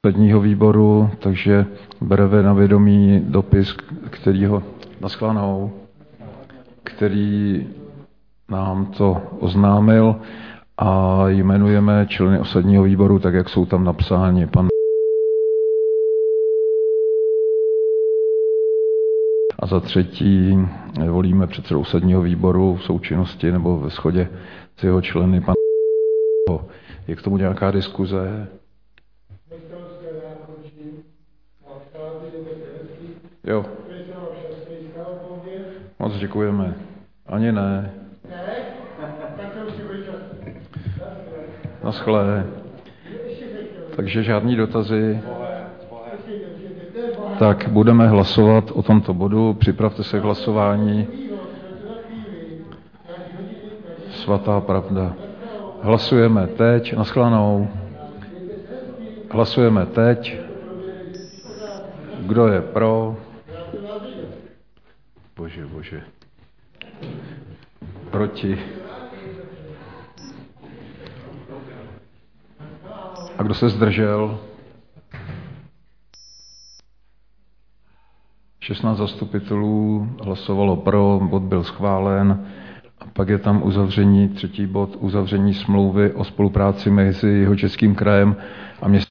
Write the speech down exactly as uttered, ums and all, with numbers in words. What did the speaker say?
ústředního výboru, takže bereme na vědomí dopis, kterýho naschledanou, který nám to oznámil a jmenujeme členy ústředního výboru, tak jak jsou tam napsáni. Pan a za třetí volíme předsedu ústředního výboru v součinnosti nebo ve shodě s jeho členy. Pan je k tomu nějaká diskuze? Jo. Moc děkujeme. Ani ne. Naschle. Takže žádný dotazy. Tak budeme hlasovat o tomto bodu. Připravte se k hlasování. Svatá pravda. Hlasujeme teď. Naschledanou. Hlasujeme teď. Kdo je pro? Bože, bože. Proti. A kdo se zdržel? šestnáct zastupitelů hlasovalo pro, bod byl schválen. A pak je tam uzavření, třetí bod, uzavření smlouvy o spolupráci mezi Jihočeským krajem a městem